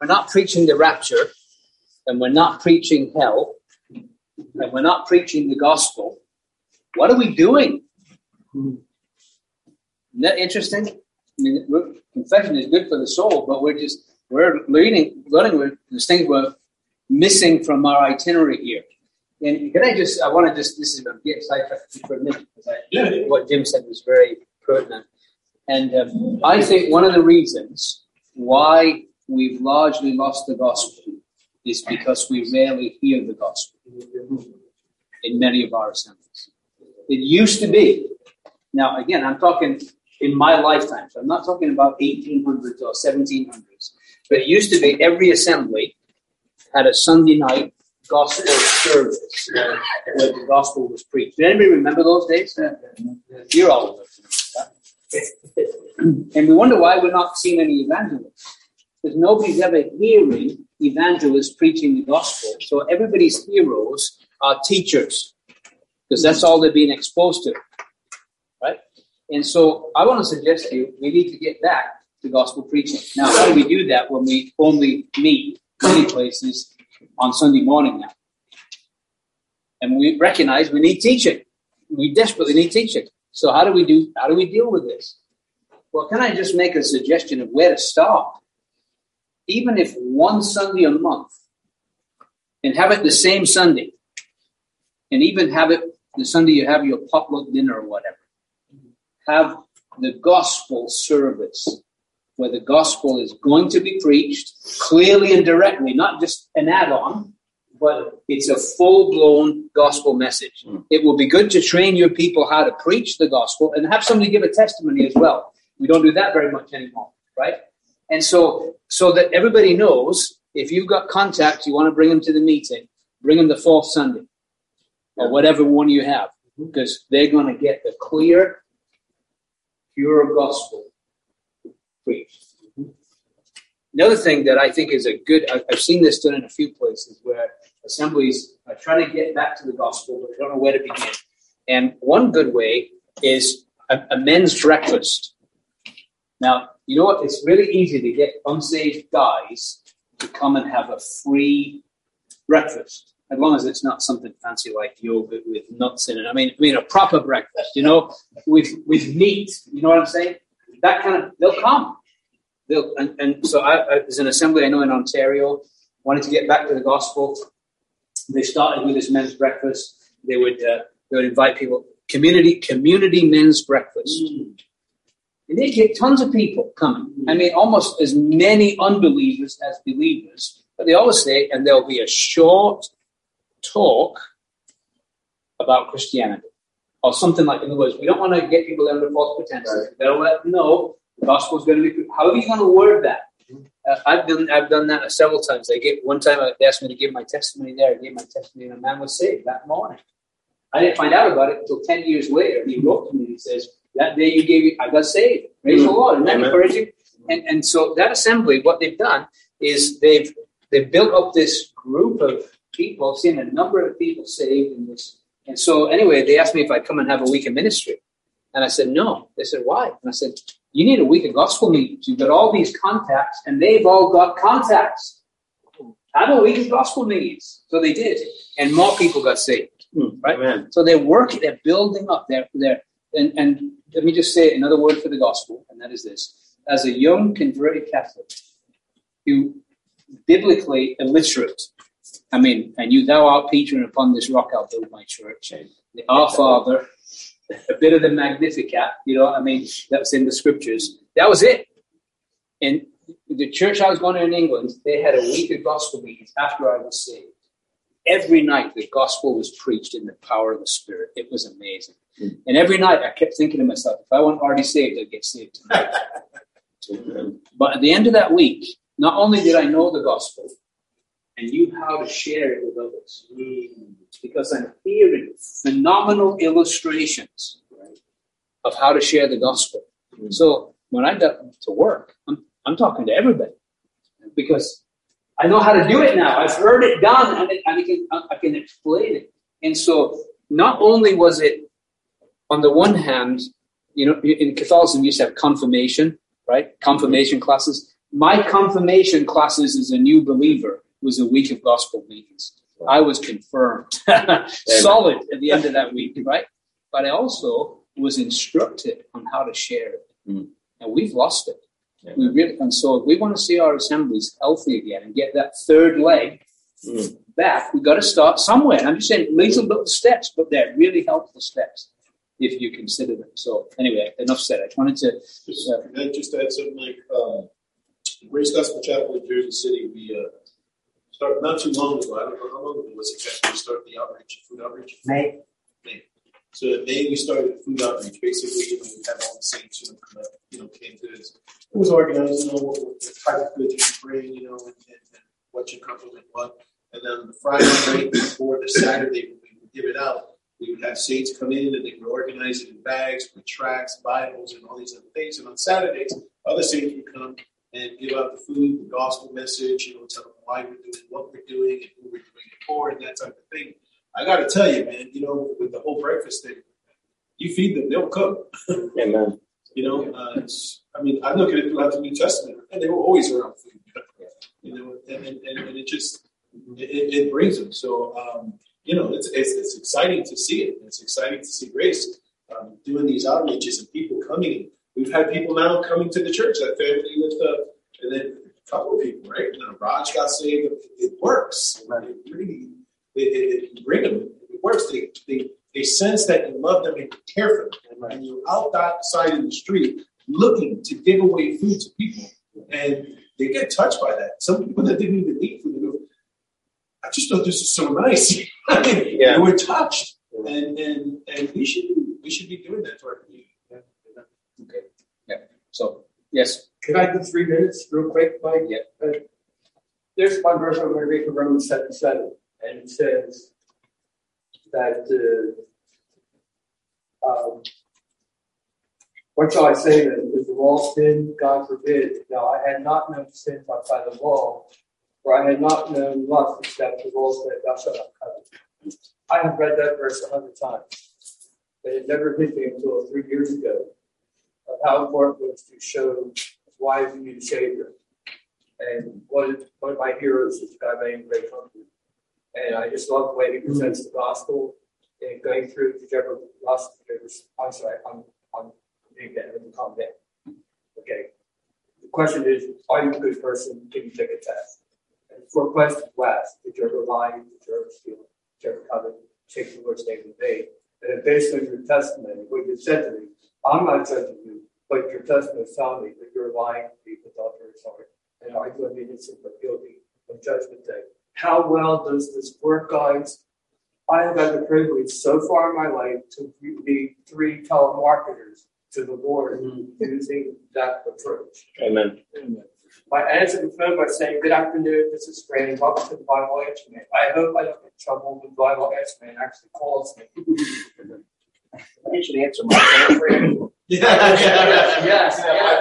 we're not preaching the rapture, and we're not preaching hell, and we're not preaching the gospel, what are we doing? Isn't that interesting? I mean, confession is good for the soul, but we're learning there's things we're missing from our itinerary here. And this is a bit sidetracked for a minute, because what Jim said was very pertinent. And I think one of the reasons why we've largely lost the gospel is because we rarely hear the gospel in many of our assemblies. It used to be. Now, again, I'm talking in my lifetime, so I'm not talking about 1800s or 1700s. But it used to be every assembly had a Sunday night gospel service where the gospel was preached. Did anybody remember those days? You're all of that. And we wonder why we're not seeing any evangelists. Because nobody's ever hearing evangelists preaching the gospel. So everybody's heroes are teachers. Because that's all they're being exposed to. Right? And so I want to suggest to you, we need to get back to gospel preaching. Now, how do we do that when we only meet many places on Sunday morning now? And we recognize we need teaching. We desperately need teaching. So how do we deal with this? Well, can I just make a suggestion of where to start? Even if one Sunday a month, and have it the same Sunday, and even have it the Sunday you have your potluck dinner or whatever, have the gospel service, where the gospel is going to be preached clearly and directly, not just an add-on, but it's a full-blown gospel message. It will be good to train your people how to preach the gospel and have somebody give a testimony as well. We don't do that very much anymore, right? And so that everybody knows, if you've got contacts, you want to bring them to the meeting, bring them the fourth Sunday or whatever one you have, because they're going to get the clear, pure gospel preached. Another thing that I think is I've seen this done in a few places where assemblies are trying to get back to the gospel, but they don't know where to begin. And one good way is a men's breakfast. Now, you know what? It's really easy to get unsaved guys to come and have a free breakfast, as long as it's not something fancy like yogurt with nuts in it. I mean a proper breakfast, with meat. You know what I'm saying? That kind of, they'll come. And so there's an assembly I know in Ontario wanted to get back to the gospel. They started with this men's breakfast. They would invite people, community men's breakfast. And they get tons of people coming. I mean, almost as many unbelievers as believers. But they always say, and there'll be a short talk about Christianity. Or something like, in other words, we don't want to get people under false pretenses. We better let them know the gospel is going to be. How are you going to word that? I've done that several times. One time they asked me to give my testimony there. I gave my testimony, and a man was saved that morning. I didn't find out about it until 10 years later. He wrote to me and he says, "That day I got saved. Praise the Lord." Isn't that encouraging? And so that assembly, what they've done is they've built up this group of people, seeing a number of people saved in this. And so anyway, they asked me if I'd come and have a week of ministry. And I said, no. They said, why? And I said, you need a week of gospel meetings. You've got all these contacts, and they've all got contacts. Have a week of gospel meetings. So they did. And more people got saved. Right? Amen. So they're building up. And let me just say another word for the gospel, and that is this. As a young converted Catholic, you biblically illiterate, thou art Peter, and upon this rock I'll build my church. The Our Father, a bit of the Magnificat, that was in the scriptures. That was it. And the church I was going to in England, they had a week of gospel meetings after I was saved. Every night the gospel was preached in the power of the Spirit. It was amazing. And every night I kept thinking to myself, if I wasn't already saved, I'd get saved tonight. But at the end of that week, not only did I know the gospel, and knew how to share it with others, because I'm hearing phenomenal illustrations of how to share the gospel. So when I got to work, I'm talking to everybody because I know how to do it now. I've heard it done, and I can explain it. And so not only was it, on the one hand, in Catholicism, you used to have confirmation, right? Confirmation classes. My confirmation classes as a new believer was a week of gospel meetings. I was confirmed, solid at the end of that week, right? But I also was instructed on how to share it. And we've lost it. And so if we want to see our assemblies healthy again and get that third leg back, we've got to start somewhere. And I'm just saying little steps, but they're really helpful steps if you consider them. So anyway, enough said. I wanted to just add something like Grace Gospel Chapel in Jersey City. We started not too long ago. I don't know how long ago it was exactly. We started the outreach, food outreach. May. So in May we started food outreach. Basically, we had all the saints, came to this. It was organized, what type of goods you should bring, and what you complement what. And then the Friday night before the Saturday when we would give it out, we would have saints come in and they would organize it in bags with tracts, Bibles, and all these other things. And on Saturdays, other saints would come and give out the food, the gospel message, tell them why we're doing what we're doing and who we're doing it for and that type of thing. I got to tell you, man, with the whole breakfast thing, you feed them, they'll come. Amen. I look at it throughout the New Testament, and they were always around food, and it just, it brings them. So, it's exciting to see it. It's exciting to see Grace doing these outreaches and people coming. We've had people now coming to the church, that family with and then a couple of people, right? Raj got saved. It works. Right? It really, it bring them. It works. They sense that you love them and you care for them. Right? And you're outside in the street looking to give away food to people. And they get touched by that. Some people that didn't even eat food, they go, I just thought this is so nice. They were touched. And we should be doing that to our community. Okay. Yeah. So, yes. Can I do 3 minutes real quick, Mike? Yeah. There's one verse I'm going to read from Romans 7:7, and it says that, what shall I say then? Is the law sin? God forbid. Now, I had not known sin outside the law, for I had not known lust except the law said, thou shalt not covet. I have read that verse 100 times, but it never hit me until 3 years ago of how important it was to show why we need a Savior. And one of my heroes is a guy named Ray Humphrey. And I just love the way he presents the gospel and going through whichever lust. I'm sorry, I'm being dead. Let me calm down. Okay. The question is, are you a good person? Can you take a test? And 4 questions last. Did you ever lie? Did you ever steal? Did you ever covet? Take the Lord's name in vain. And then based on your testimony, what you said to me, I'm not judging you, but your testimony is telling me that you're lying to be adultery. Sorry. And are you going to be innocent but guilty on Judgment Day? How well does this work, guys? I have had the privilege so far in my life to be 3 telemarketers to the Lord using that approach. Amen. I answered the phone by saying, good afternoon, this is Franny. Welcome to the Bible Answer Man. I hope I don't get in trouble when the Bible Answer Man actually calls me. You should answer my phone. Yes.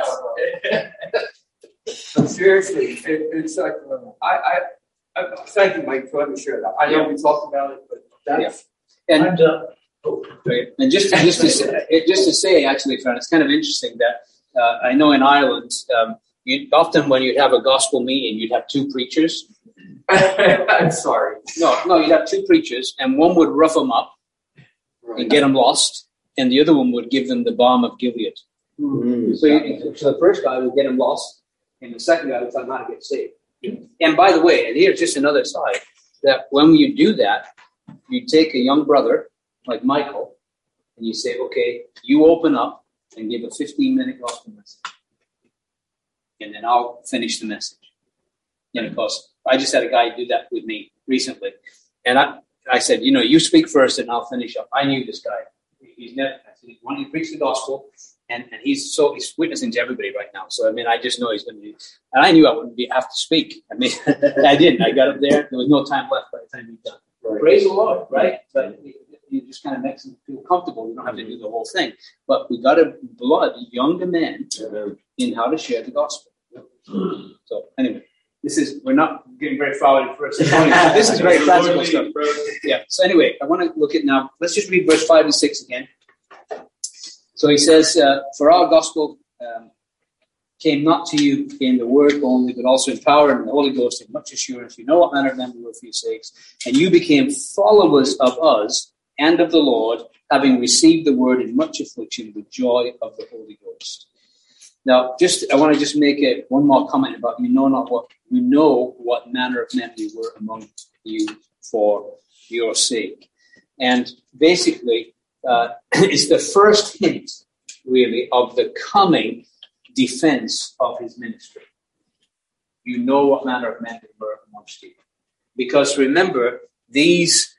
But seriously, it's like, I thank you, Mike, for letting me share that. I know we talked about it, but that's... Yeah. And just to say, actually, friend, it's kind of interesting that I know in Ireland, often when you'd have a gospel meeting, you'd have 2 preachers. I'm sorry. No, you'd have 2 preachers, and one would rough them up and get them lost, and the other one would give them the balm of Gilead. Mm-hmm. So the first guy would get them lost, and the second guy would tell them how to get saved. And by the way, and here's just another side, that when you do that, you take a young brother like Michael, and you say, okay, you open up and give a 15-minute gospel message. And then I'll finish the message. And of course, I just had a guy do that with me recently. And I said, you speak first and I'll finish up. I knew this guy. He's never, I said, why don't you preach the gospel? And he's witnessing to everybody right now. So, I just know he's going to be, and I knew I wouldn't have to speak. I didn't. I got up there. There was no time left by the time he's done. Right. Praise the Lord, right? But it just kind of makes them feel comfortable. You don't have to do the whole thing. But we got to blood younger men in how to share the gospel. So anyway, we're not getting very far into first. This is very practical stuff. Yeah. So anyway, I want to look at now. Let's just read verse 5 and 6 again. So he says, for our gospel came not to you in the word only, but also in power and the Holy Ghost, in much assurance. You know what manner of men we were for your sakes. And you became followers of us and of the Lord, having received the word in much affliction with joy of the Holy Ghost. Now, I want to just make one more comment about you know what manner of men we were among you for your sake. And basically, it's the first hint, really, of the coming defense of his ministry. You know what manner of men we were amongst you. Because remember, these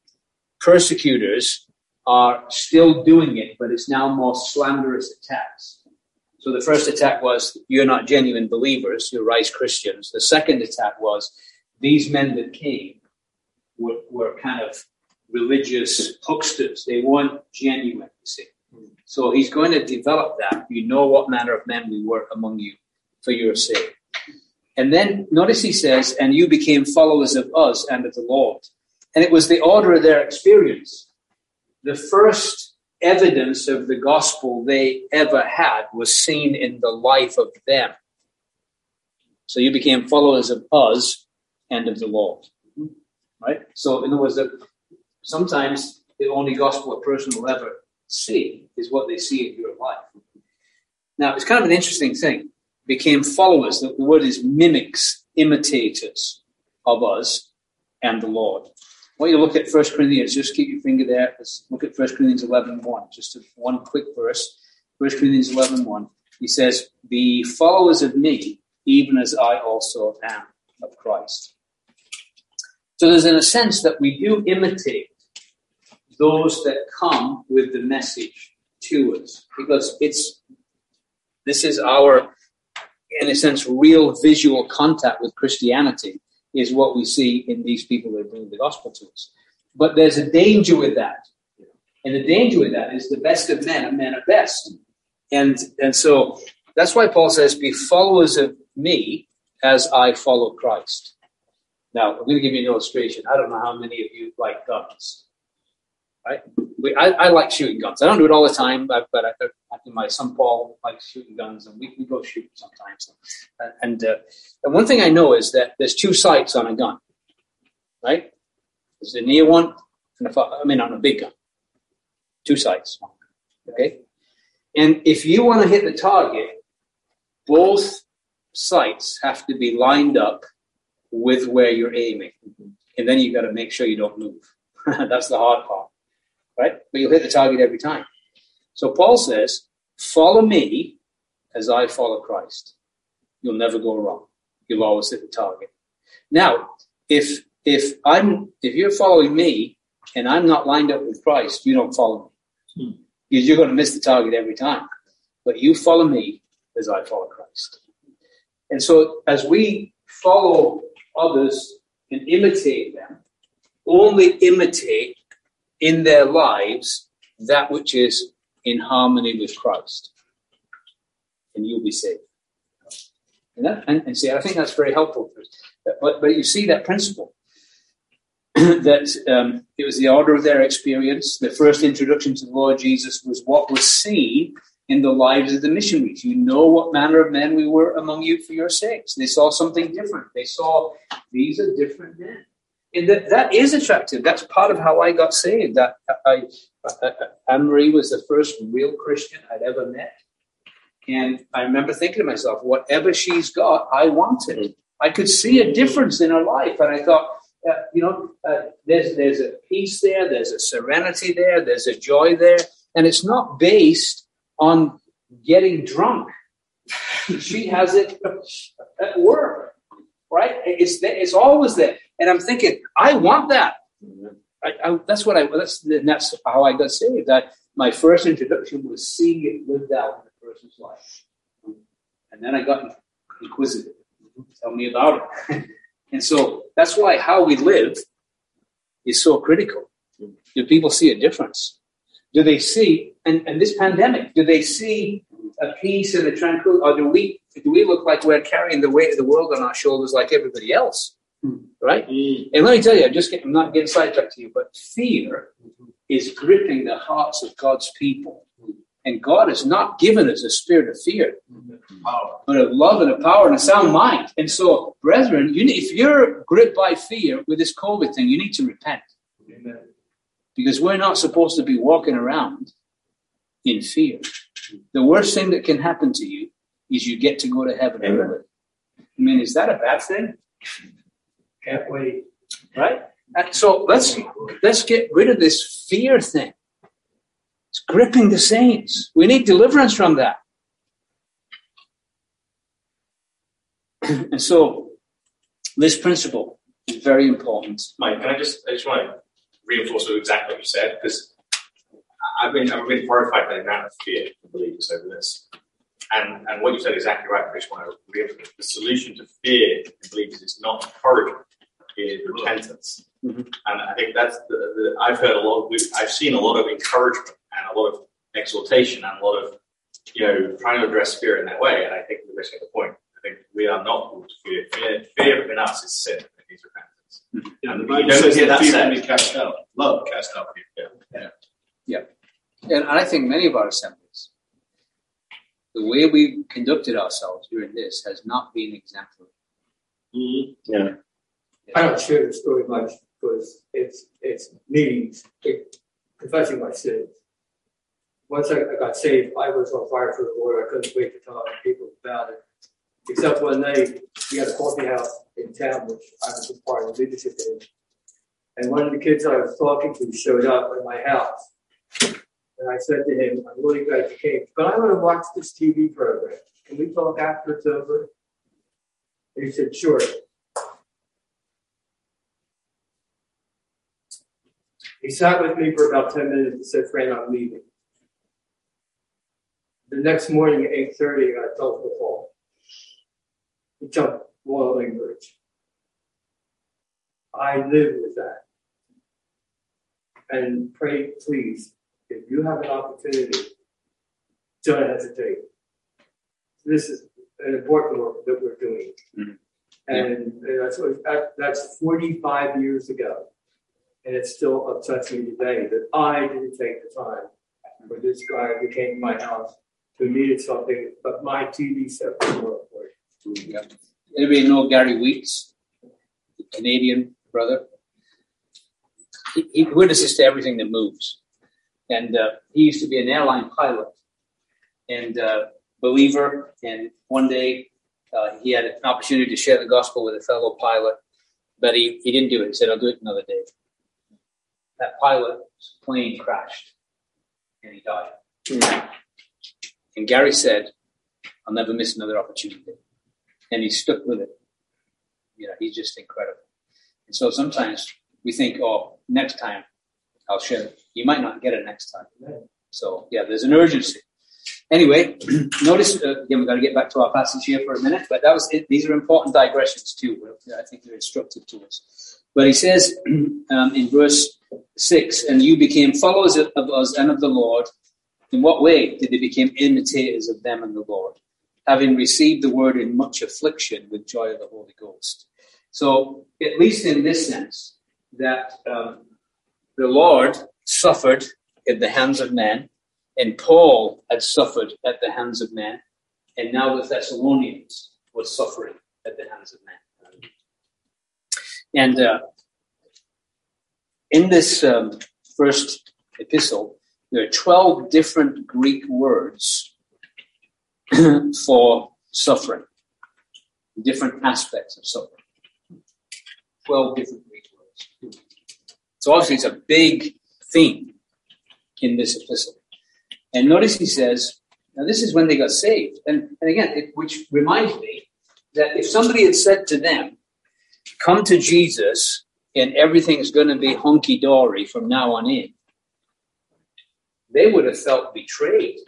persecutors are still doing it, but it's now more slanderous attacks. So the first attack was, you're not genuine believers, you're Rice Christians. The second attack was, these men that came were kind of religious hucksters. They weren't genuine, you see. So he's going to develop that. You know what manner of men we were among you for your sake. And then notice he says, and you became followers of us and of the Lord. And it was the order of their experience. The first evidence of the gospel they ever had was seen in the life of them. So you became followers of us and of the Lord. Right? So in other words, sometimes the only gospel a person will ever see is what they see in your life. Now, it's kind of an interesting thing. Became followers. The word is mimics, imitators of us and the Lord. I want you to look at 1 Corinthians. Just keep your finger there. Let's look at 1 Corinthians 11:1. Just one quick verse. 1 Corinthians 11:1. He says, be followers of me, even as I also am of Christ. So there's in a sense that we do imitate those that come with the message to us, because this is our, in a sense, real visual contact with Christianity is what we see in these people that bring the gospel to us. But there's a danger with that. And the danger with that is the best of men are men at best. And so that's why Paul says, be followers of me as I follow Christ. Now, I'm going to give you an illustration. I don't know how many of you like guns. Right? I like shooting guns. I don't do it all the time, but my son Paul likes shooting guns, and we go shoot sometimes. And one thing I know is that there's two sights on a gun, right? There's the near one, and on a big gun. Two sights, okay? And if you want to hit the target, both sights have to be lined up with where you're aiming. And then you've got to make sure you don't move. That's the hard part. Right? But you'll hit the target every time. So Paul says, follow me as I follow Christ. You'll never go wrong. You'll always hit the target. Now, if you're following me and I'm not lined up with Christ, you don't follow me. Because you're going to miss the target every time. But you follow me as I follow Christ. And so as we follow others and imitate them, only imitate in their lives that which is in harmony with Christ. And you'll be saved. And see, I think that's very helpful. But you see that principle. That it was the order of their experience. The first introduction to the Lord Jesus was what was seen in the lives of the missionaries. You know what manner of men we were among you for your sakes. They saw something different. They saw these are different men. And that is attractive. That's part of how I got saved. That Anne-Marie was the first real Christian I'd ever met. And I remember thinking to myself, whatever she's got, I want it. I could see a difference in her life. And I thought, there's a peace there. There's a serenity there. There's a joy there. And it's not based on getting drunk. She has it at work, right? It's always there. And I'm thinking, I want that. That's how I got saved. My first introduction was seeing it lived out in a person's life. And then I got inquisitive. Tell me about it. And so that's why how we live is so critical. Do people see a difference? Do they see, and this pandemic, do they see a peace and a tranquility? Or do we look like we're carrying the weight of the world on our shoulders like everybody else? Right? And let me tell you, I'm not getting sidetracked to you, but fear is gripping the hearts of God's people. And God has not given us a spirit of fear, Power. but of love and of power and a sound mind. And so, brethren, if you're gripped by fear with this COVID thing, you need to repent. Amen. Because we're not supposed to be walking around in fear. The worst thing that can happen to you is you get to go to heaven early. I mean, is that a bad thing? Can't wait. Right? And so let's get rid of this fear thing. It's gripping the saints. We need deliverance from that. And so this principle is very important. Mike, I just want to reinforce exactly what you said, because I've been horrified by the amount of fear of believers over this. And what you said is exactly right. I just want to reinforce the solution to fear in believers is not encouragement, it is repentance. Mm-hmm. And I think that's I've heard a lot. I've seen a lot of encouragement and a lot of exhortation and a lot of trying to address fear in that way. And I think we're missing the point. I think we are not called to fear. Fear in us is sin. It needs repentance. Mm-hmm. Yeah, the Bible says that fear can be cast out. Love cast out fear. Yeah. And I think many of our assemblies, the way we conducted ourselves during this has not been exemplary. Mm-hmm. Yeah. I don't share the story much because it's meetings, confessing my sins. Once I got saved, I was on fire for the Lord. I couldn't wait to tell other people about it. Except one night, we had a coffee house in town, which I was a part of the leadership in. And one of the kids I was talking to showed up at my house. And I said to him, I'm really glad you came, but I want to watch this TV program. Can we talk after it's over? And he said, sure. He sat with me for about 10 minutes and said, Fran, I'm leaving. The next morning at 8:30, I felt the fall. He jumped Boiling Bridge. I live with that. And pray, please, if you have an opportunity, don't hesitate. This is an important work that we're doing. Mm-hmm. And that's 45 years ago. And it still upsets me today that I didn't take the time for this guy who came to my house who needed something, but my TV set didn't work for it. Yeah. Anybody know Gary Weeks, the Canadian brother? He witnesses to everything that moves. And he used to be an airline pilot and believer. And one day he had an opportunity to share the gospel with a fellow pilot, but he didn't do it. He said, I'll do it another day. That pilot's plane crashed and he died. Mm-hmm. And Gary said, I'll never miss another opportunity. And he stuck with it. He's just incredible. And so sometimes we think, next time I'll share it. You might not get it next time. So, there's an urgency. Anyway, notice, again, we've got to get back to our passage here for a minute, but that was it. These are important digressions too. I think they're instructive to us. But he says in verse 6, and you became followers of us and of the Lord. In what way did they become imitators of them and the Lord? Having received the word in much affliction with joy of the Holy Ghost. So, at least in this sense, that the Lord suffered at the hands of men, and Paul had suffered at the hands of men, and now the Thessalonians were suffering at the hands of men. And in this first epistle, there are 12 different Greek words for suffering, different aspects of suffering. 12 different Greek words. So obviously it's a big theme in this epistle. And notice he says, now this is when they got saved. And again, which reminds me that if somebody had said to them, come to Jesus and everything's going to be hunky-dory from now on in, they would have felt betrayed.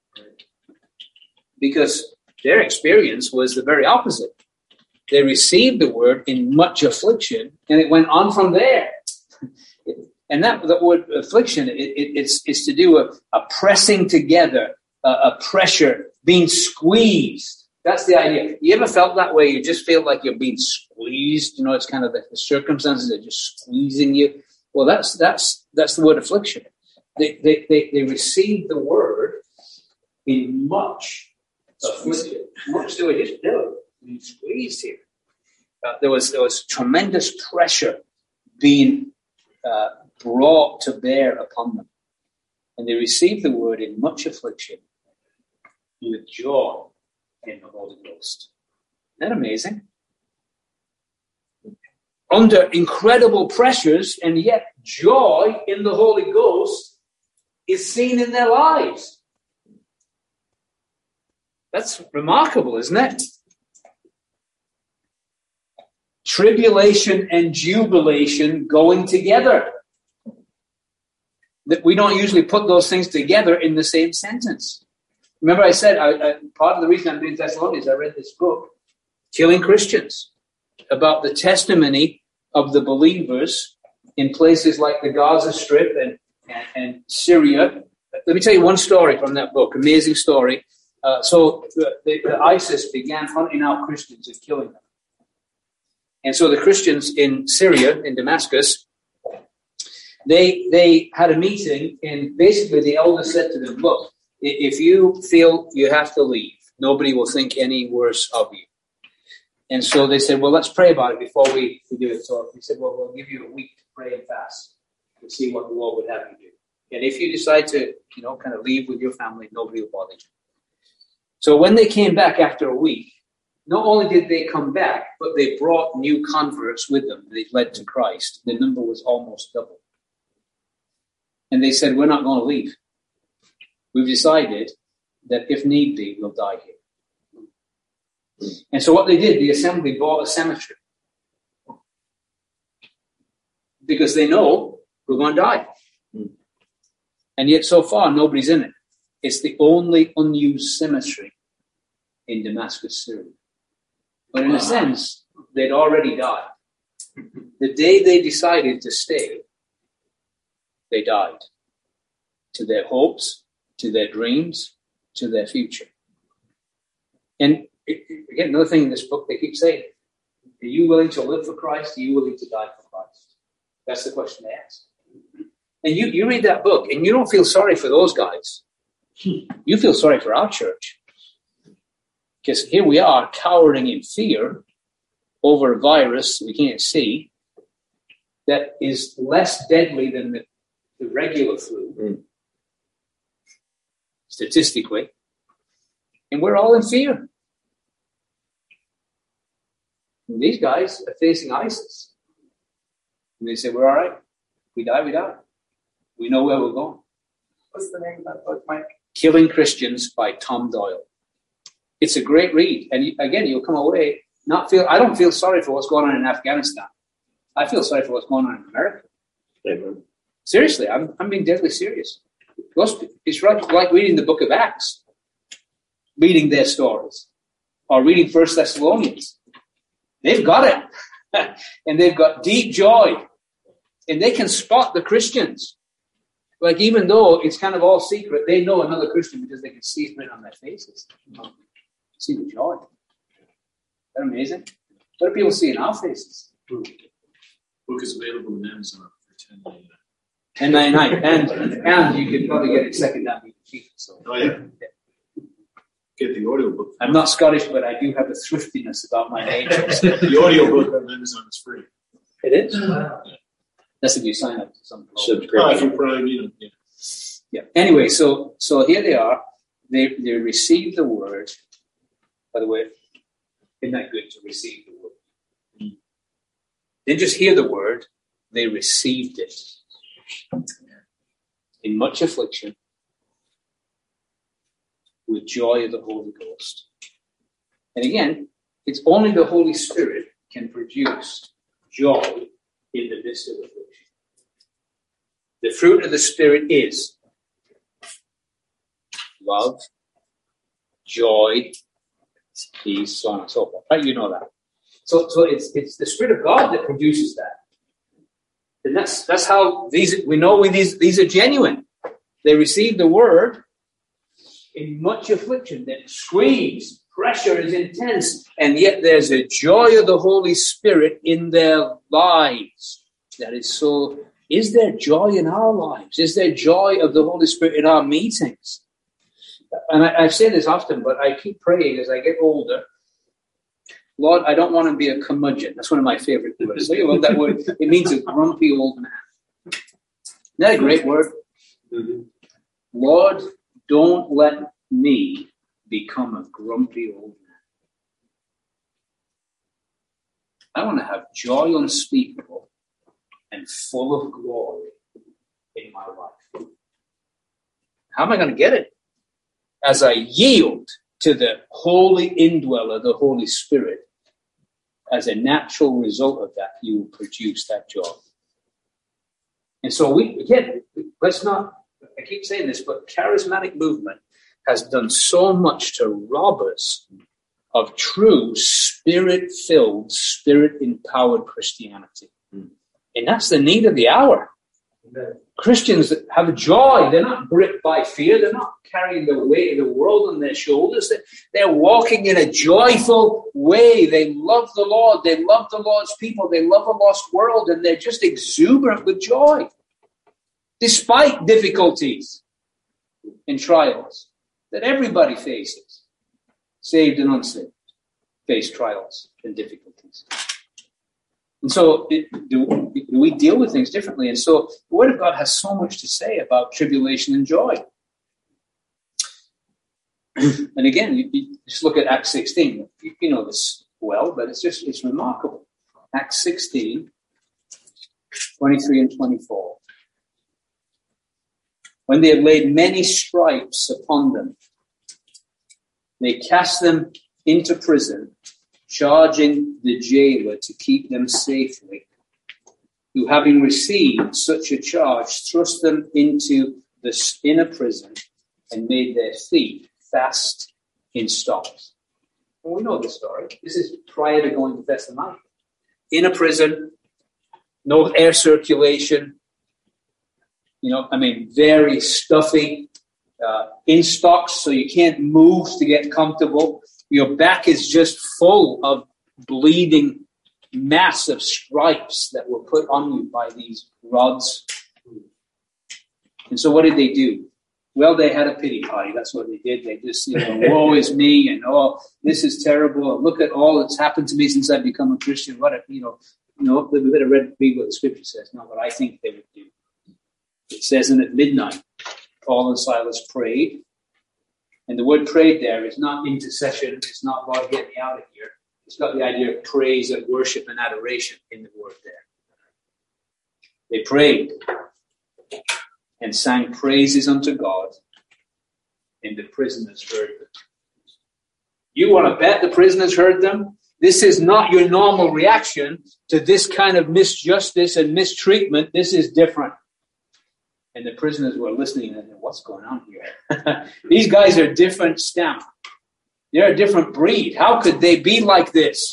Because their experience was the very opposite. They received the word in much affliction, and it went on from there. And that word affliction, it's to do a pressing together, a pressure, being squeezed. That's the idea. You ever felt that way? You just feel like you're being squeezed. It's kind of the circumstances are just squeezing you. Well, that's the word affliction. They received the word, in much affliction. Much they were just being squeezed here. There was tremendous pressure being brought to bear upon them. And they received the word in much affliction with joy in the Holy Ghost. Isn't that amazing? Under incredible pressures, and yet joy in the Holy Ghost is seen in their lives. That's remarkable, isn't it? Tribulation and jubilation going together. That we don't usually put those things together in the same sentence. Remember I said, part of the reason I'm doing Thessalonians, I read this book, Killing Christians, about the testimony of the believers in places like the Gaza Strip and Syria. Let me tell you one story from that book, amazing story. So the ISIS began hunting out Christians and killing them. And so the Christians in Syria, in Damascus, they had a meeting, and basically the elder said to them, look, if you feel you have to leave, nobody will think any worse of you. And so they said, well, let's pray about it before we do it. So he said, well, we'll give you a week to pray and fast to see what the Lord would have you do. And if you decide to, kind of leave with your family, nobody will bother you. So when they came back after a week, not only did they come back, but they brought new converts with them. They led to Christ. The number was almost double. And they said, we're not going to leave. We've decided that if need be, we'll die here. And so what they did, the assembly bought a cemetery. Because they know we're going to die. And yet so far, nobody's in it. It's the only unused cemetery in Damascus, Syria. But in a sense, they'd already died. The day they decided to stay, they died. To their hopes, to their dreams, to their future. And again, another thing in this book, they keep saying, are you willing to live for Christ? Are you willing to die for Christ? That's the question they ask. And you read that book, and you don't feel sorry for those guys. You feel sorry for our church. Because here we are cowering in fear over a virus we can't see that is less deadly than the regular flu, statistically. And we're all in fear. And these guys are facing ISIS. And they say, we're all right. We die, we die. We know where we're going. What's the name of that book, Mike? Killing Christians by Tom Doyle. It's a great read. And again, you'll come away I don't feel sorry for what's going on in Afghanistan. I feel sorry for what's going on in America. Amen. Seriously, I'm being deadly serious. It's like reading the book of Acts, reading their stories, or reading 1 Thessalonians. They've got it. And they've got deep joy. And they can spot the Christians. Like, even though it's kind of all secret, they know another Christian because they can see it written on their faces. See the joy. Isn't that amazing? What do people see in our faces? Book is available on Amazon for $10.99. $10.99. And you could probably get it second-hand even cheaper. So. Oh, yeah. Get the audiobook. I'm not Scottish, but I do have a thriftiness about my angels. The audiobook on Amazon is free. It is? Wow. That's if you sign up to some subscription. If you Prime, yeah. Yeah. Anyway, so here they are. They receive the word. By the way, isn't that good to receive the word? They didn't just hear the word, they received it. In much affliction, with joy of the Holy Ghost. And again, it's only the Holy Spirit can produce joy in the midst of affliction. The fruit of the Spirit is love, joy, peace, so on and so forth. Right? You know that. So it's the Spirit of God that produces that. And that's how these are genuine. They receive the word in much affliction, that squeeze, pressure is intense, and yet there's a joy of the Holy Spirit in their lives. That is so. Is there joy in our lives? Is there joy of the Holy Spirit in our meetings? and I say this often, but I keep praying as I get older, Lord, I don't want to be a curmudgeon. That's one of my favorite words. So you love that word. It means a grumpy old man. Isn't that a great word? Mm-hmm. Lord, don't let me become a grumpy old man. I want to have joy unspeakable and full of glory in my life. How am I going to get it? As I yield to the holy indweller, the Holy Spirit. As a natural result of that, you will produce that joy. And so let's not, I keep saying this, but charismatic movement has done so much to rob us of true spirit-filled, spirit-empowered Christianity. And that's the need of the hour. Christians that have joy, they're not gripped by fear, they're not carrying the weight of the world on their shoulders, they're walking in a joyful way. They love the Lord, they love the Lord's people, they love a lost world, and they're just exuberant with joy. Despite difficulties and trials that everybody faces, saved and unsaved, face trials and difficulties. And so do we deal with things differently? And so the Word of God has so much to say about tribulation and joy. And again, you just look at Acts 16. You know this well, but it's remarkable. Acts 16, 23 and 24. When they had laid many stripes upon them, they cast them into prison, charging the jailer to keep them safely, who, having received such a charge, thrust them into the inner prison and made their feet fast in stocks. Well, we know the story. This is prior to going to Thessalonica. In a prison, no air circulation, very stuffy, in stocks, so you can't move to get comfortable. Your back is just full of bleeding mass of stripes that were put on you by these rods. And so what did they do? Well, they had a pity party. That's what they did. They just, woe is me, and this is terrible. And look at all that's happened to me since I've become a Christian. What we better read what the scripture says, not what I think they would do. It says, and at midnight, Paul and Silas prayed. And the word prayed there is not intercession. It's not, Lord, get me out of here. It's got the idea of praise and worship and adoration in the word there. They prayed and sang praises unto God, and the prisoners heard them. You want to bet the prisoners heard them? This is not your normal reaction to this kind of misjustice and mistreatment. This is different. And the prisoners were listening and what's going on here? These guys are different stamp. They're a different breed. How could they be like this?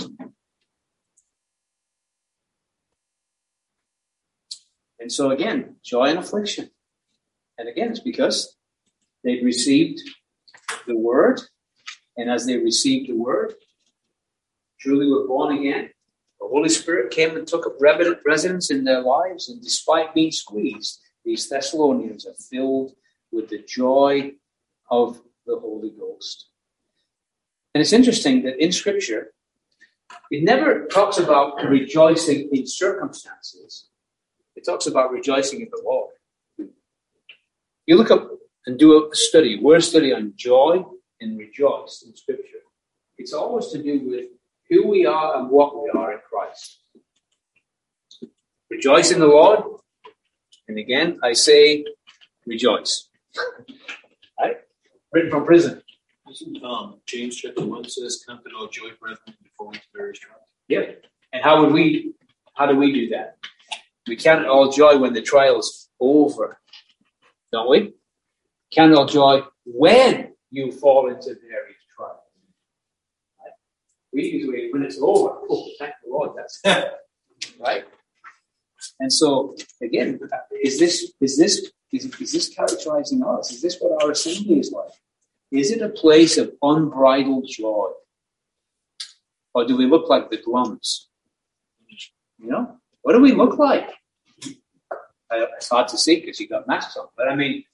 And so again, joy and affliction. And again, it's because they've received the word. And as they received the word, truly were born again. The Holy Spirit came and took up residence in their lives. And despite being squeezed, these Thessalonians are filled with the joy of the Holy Ghost. And it's interesting that in Scripture, it never talks about rejoicing in circumstances. It talks about rejoicing in the Lord. You look up and do a study, word study on joy and rejoice in Scripture. It's always to do with who we are and what we are in Christ. Rejoice in the Lord. And again, I say, rejoice. Right? Written from prison. James chapter 1 says, count it all joy, brethren, before into various trials. Yeah. And how do we do that? We count it all joy when the trial's over, don't we? Count it all joy when you fall into various trials. Right? We usually, when it's over, thank the Lord, that's right. And so, again, is this characterizing us? Is this what our assembly is like? Is it a place of unbridled joy? Or do we look like the drums? What do we look like? It's hard to see because you got masks on. But I mean,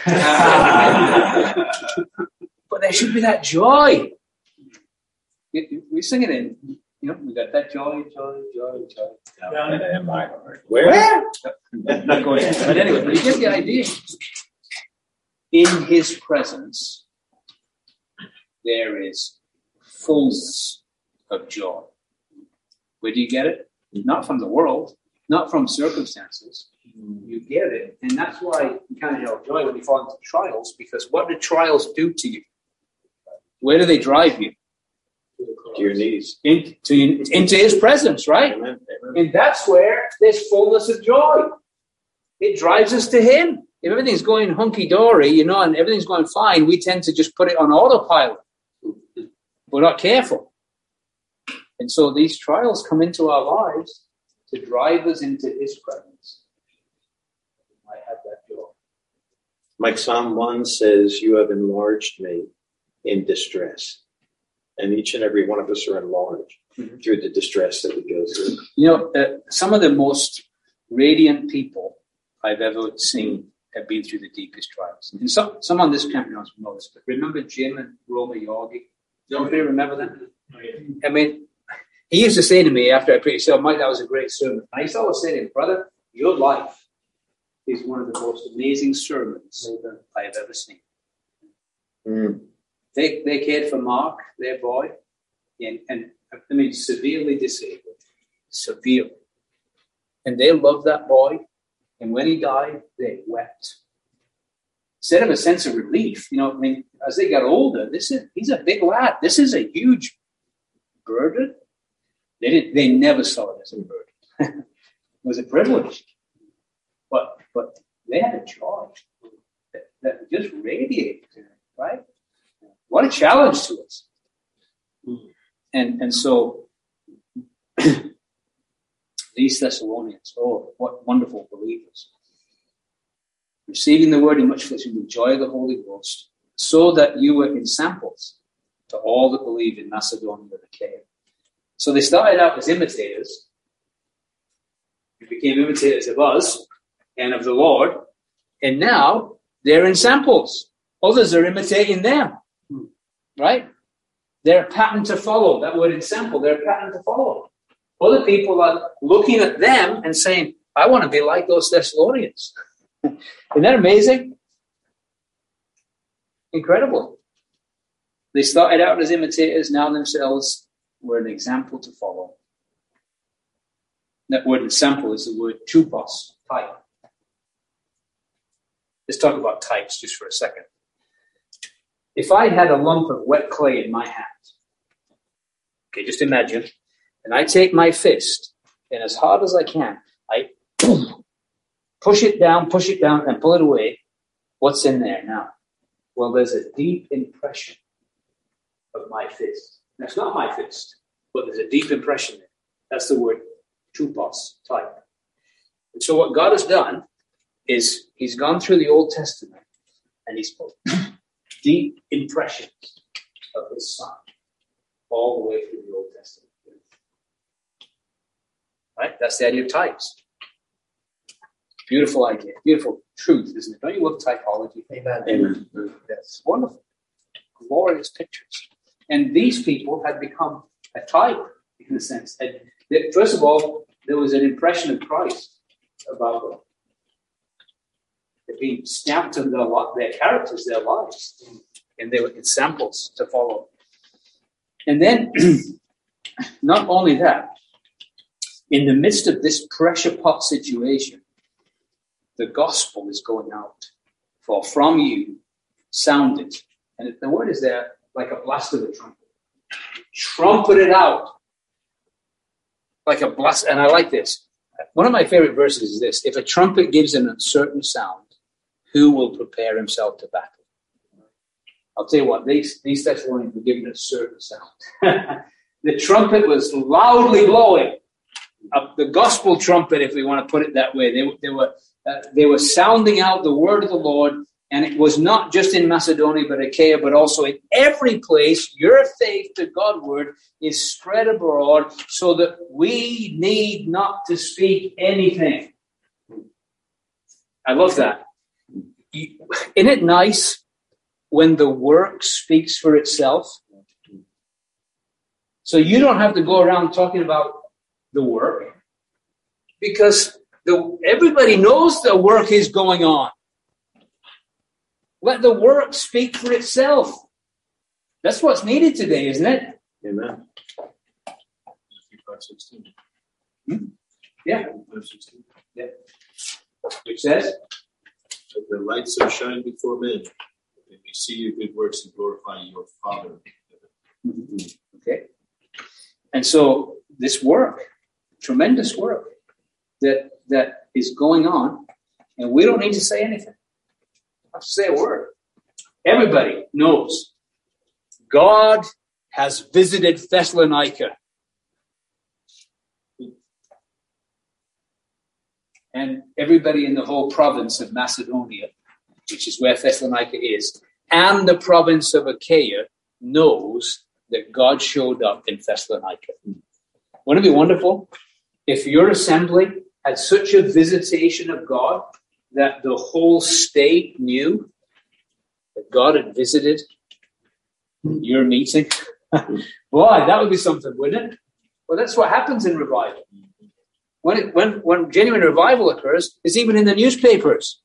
but there should be that joy. We sing it in, we got that joy. Where? Not going to. But anyway, but you get the idea. In his presence, there is fullness of joy. Where do you get it? Not from the world, not from circumstances. You get it. And that's why you can't have joy when you fall into trials, because what do trials do to you? Where do they drive you? To your knees. Into his presence, right? Amen. And that's where there's fullness of joy. It drives us to him. If everything's going hunky-dory, and everything's going fine, we tend to just put it on autopilot. We're not careful. And so these trials come into our lives to drive us into his presence. I have that joy. Like Psalm 1 says, you have enlarged me in distress. And each and every one of us are enlarged through the distress that we go through. Some of the most radiant people I've ever seen have been through the deepest trials. And some on this camp knows this, but remember Jim and Roma Yorgi? Anybody remember that? I mean, he used to say to me after I preached, he said, Mike, that was a great sermon. And I used to always say to him, brother, your life is one of the most amazing sermons I have ever seen. They cared for Mark, their boy, and severely disabled. Severely. And they loved that boy. And when he died, they wept. Instead of a sense of relief, as they got older, he's a big lad. This is a huge burden. They never saw it as a burden. It was a privilege. But they had a joy that just radiated, right? What a challenge to us. And so these Thessalonians, what wonderful believers. Receiving the word in much flesh and the joy of the Holy Ghost, so that you were in samples to all that believed in Macedonia and Achaia. So they started out as imitators. They became imitators of us and of the Lord. And now they're in samples. Others are imitating them. Right? They're a pattern to follow. That word in sample, they're a pattern to follow. Other people are looking at them and saying, I want to be like those Thessalonians. Isn't that amazing? Incredible. They started out as imitators, now themselves were an example to follow. That word example is the word tupos, type. Let's talk about types just for a second. If I had a lump of wet clay in my hand, okay, just imagine, and I take my fist, and as hard as I can, I push it down, and pull it away. What's in there now? Well, there's a deep impression of my fist. That's not my fist, but there's a deep impression there. That's the word tupos, type. And so what God has done is he's gone through the Old Testament and he's put deep impressions of his son all the way through the Old Testament. Right? That's the idea of types. Beautiful idea. Beautiful truth, isn't it? Don't you love typology? Amen. That's wonderful. Glorious pictures. And these people had become a type, in a sense. And first of all, there was an impression of Christ about them. They'd been stamped in their characters, their lives. And they were examples to follow. And then, not only that, in the midst of this pressure pot situation, the gospel is going out. For from you sounded, and the word is there like a blast of a trumpet. Trumpet it out. Like a blast, and I like this. One of my favorite verses is this. If a trumpet gives an uncertain sound, who will prepare himself to battle? I'll tell you what, these Thessalonians were given a certain sound. The trumpet was loudly blowing. The gospel trumpet, if we want to put it that way. They were sounding out the word of the Lord, and it was not just in Macedonia but Achaia, but also in every place. Your faith to Godward is spread abroad, so that we need not to speak anything. I love that. Isn't it nice when the work speaks for itself? So you don't have to go around talking about the work because everybody knows the work is going on. Let the work speak for itself. That's what's needed today, isn't it? Amen. Yeah. Yeah. Which says? The light so shine before men, and we see your good works and glorify your Father. Okay. And so this work, tremendous work that is going on, and we don't need to say anything. Have to say a word. Everybody knows God has visited Thessalonica. And everybody in the whole province of Macedonia, which is where Thessalonica is, and the province of Achaia knows that God showed up in Thessalonica. Wouldn't it be wonderful if your assembly had such a visitation of God that the whole state knew that God had visited your meeting? Boy, that would be something, wouldn't it? Well, that's what happens in revival. When genuine revival occurs, it's even in the newspapers.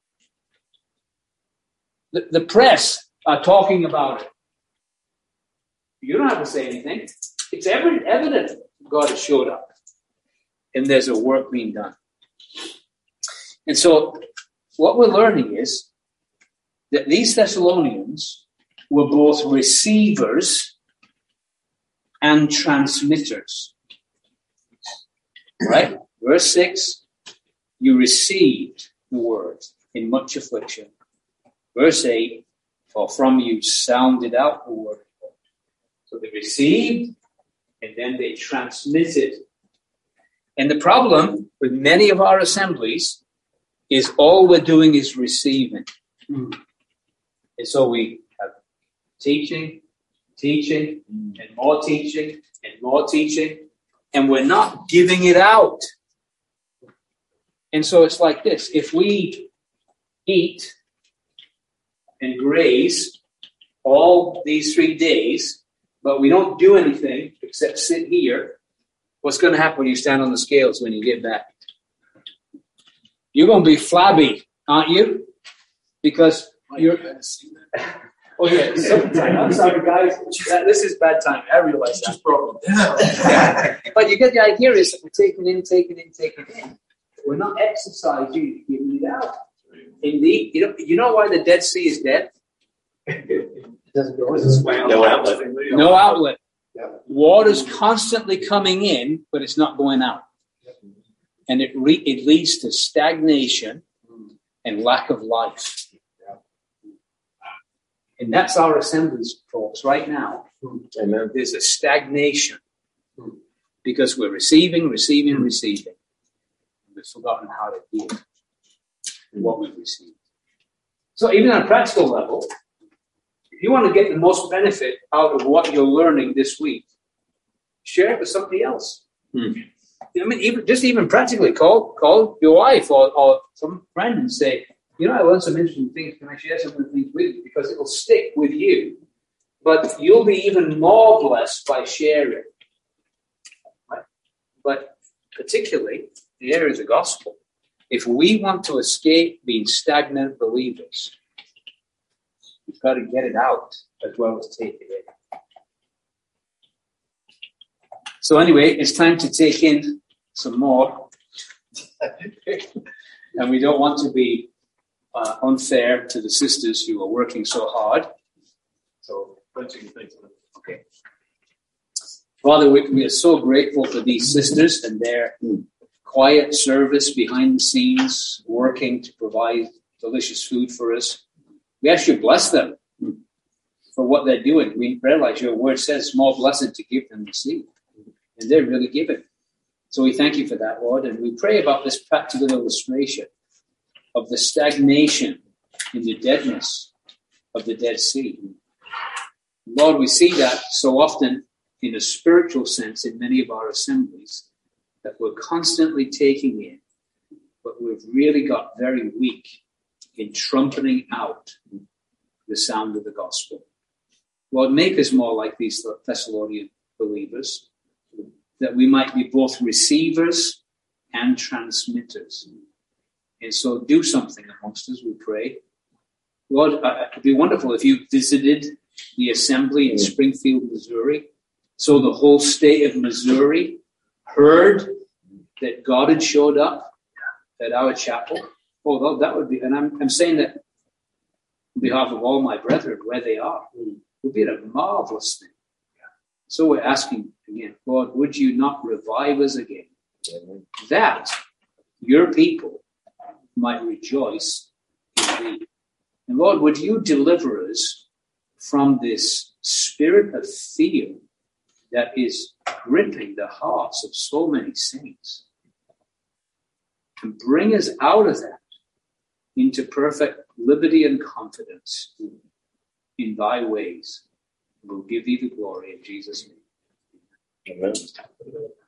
The press are talking about it. You don't have to say anything. It's evident God has showed up. And there's a work being done. And so what we're learning is that these Thessalonians were both receivers and transmitters. Right? Verse 6, you received the word in much affliction. Verse 8, for from you sounded out the word. So they received and then they transmitted. And the problem with many of our assemblies is all we're doing is receiving. And so we have teaching, and more teaching, and more teaching, and we're not giving it out. And so it's like this. If we eat and graze all these 3 days, but we don't do anything except sit here, what's going to happen when you stand on the scales when you get back? You're going to be flabby, aren't you? Because you're... Oh, yeah. Sometime. I'm sorry, guys. This is bad time. I realize that. Just broken down. But you get the idea is that we're taking in. We're not exercising, giving it out. Indeed, you know why the Dead Sea is dead? It doesn't go. No outlet. No outlet. Water's constantly coming in, but it's not going out. And it leads to stagnation and lack of life. And that's our assemblies, folks, right now. Amen. There's a stagnation because we're receiving. We've forgotten how to give what we've received. So even on a practical level, if you want to get the most benefit out of what you're learning this week, share it with somebody else. I mean, even practically, call your wife or some friend and say, I learned some interesting things. Can I share some of the things with you? Because it will stick with you. But you'll be even more blessed by sharing. Right? But particularly, the area of the gospel. If we want to escape being stagnant believers, we've got to get it out as well as take it in. So anyway, it's time to take in some more. And we don't want to be unfair to the sisters who are working so hard. So, okay. Father, we are so grateful for these sisters and their quiet service behind the scenes, working to provide delicious food for us. We ask you to bless them for what they're doing. We realize your word says it's more blessed to give than receive. And they're really giving. So we thank you for that, Lord. And we pray about this practical illustration of the stagnation in the deadness of the Dead Sea. Lord, we see that so often in a spiritual sense in many of our assemblies, that we're constantly taking in, but we've really got very weak in trumpeting out the sound of the gospel. Lord, make us more like these Thessalonian believers, that we might be both receivers and transmitters. And so do something amongst us, we pray. Lord, it'd be wonderful if you visited the assembly in Springfield, Missouri, so the whole state of Missouri heard that God had showed up at our chapel. Oh, that would be, and I'm saying that on behalf of all my brethren, where they are, would be a marvelous thing. So we're asking again, Lord, would you not revive us again, that your people might rejoice in thee. And Lord, would you deliver us from this spirit of fear that is gripping the hearts of so many saints, and bring us out of that into perfect liberty and confidence in thy ways. We'll give thee the glory in Jesus' name. Amen.